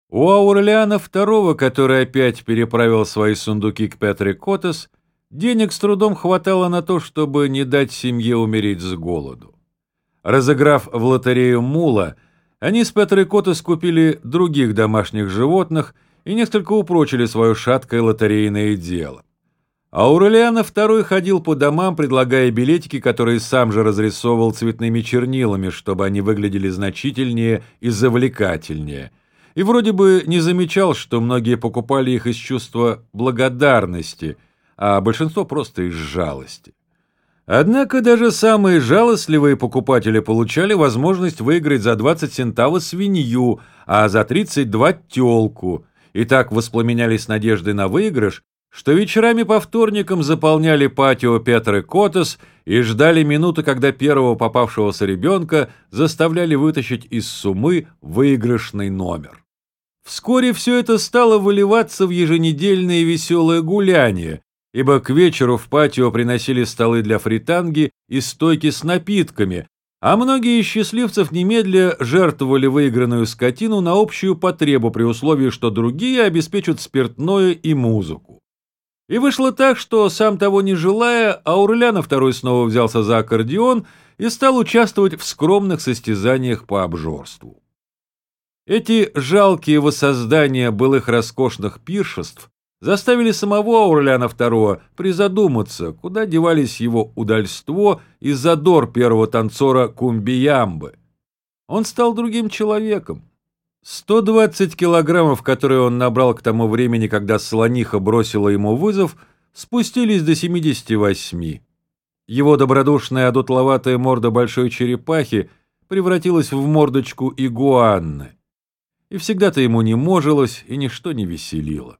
У Аурелиана II, который опять переправил свои сундуки к Петре Котес, денег с трудом хватало на то, чтобы не дать семье умереть с голоду. Разыграв в лотерею мула, они с Петрой Котес купили других домашних животных и несколько упрочили свое шаткое лотерейное дело. Аурелиано II ходил по домам, предлагая билетики, которые сам же разрисовывал цветными чернилами, чтобы они выглядели значительнее и завлекательнее, и вроде бы не замечал, что многие покупали их из чувства благодарности, а большинство просто из жалости. Однако даже самые жалостливые покупатели получали возможность выиграть за 20 центавов свинью, а за 32 телку, и так воспламенялись надеждой на выигрыш, что вечерами по вторникам заполняли патио Петры Котес и ждали минуты, когда первого попавшегося ребенка заставляли вытащить из суммы выигрышный номер. Вскоре все это стало выливаться в еженедельные веселые гуляния, ибо к вечеру в патио приносили столы для фританги и стойки с напитками, а многие из счастливцев немедля жертвовали выигранную скотину на общую потребу при условии, что другие обеспечат спиртное и музыку. И вышло так, что, сам того не желая, Аурелиано II снова взялся за аккордеон и стал участвовать в скромных состязаниях по обжорству. Эти жалкие воссоздания былых роскошных пиршеств заставили самого Аурелиано II призадуматься, куда девались его удальство и задор первого танцора Кумбиямбы. Он стал другим человеком. 120 килограммов, которые он набрал к тому времени, когда слониха бросила ему вызов, спустились до 78. Его добродушная одутловатая морда большой черепахи превратилась в мордочку игуанны. И всегда-то ему не можилось, и ничто не веселило.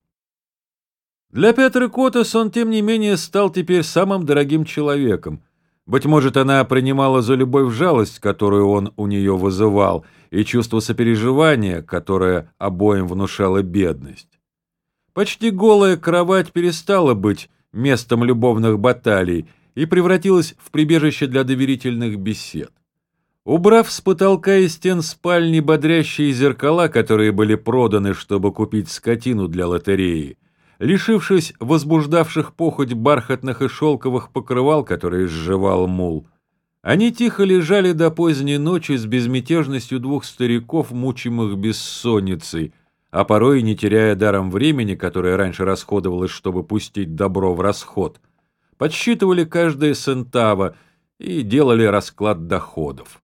Для Петры Котес он, тем не менее, стал теперь самым дорогим человеком. Быть может, она принимала за любовь жалость, которую он у нее вызывал, и чувство сопереживания, которое обоим внушала бедность. Почти голая кровать перестала быть местом любовных баталий и превратилась в прибежище для доверительных бесед. Убрав с потолка и стен спальни бодрящие зеркала, которые были проданы, чтобы купить скотину для лотереи, лишившись возбуждавших похоть бархатных и шелковых покрывал, которые сживал мул, они тихо лежали до поздней ночи с безмятежностью двух стариков, мучимых бессонницей, а порой, не теряя даром времени, которое раньше расходовалось, чтобы пустить добро в расход, подсчитывали каждое центаво и делали расклад доходов.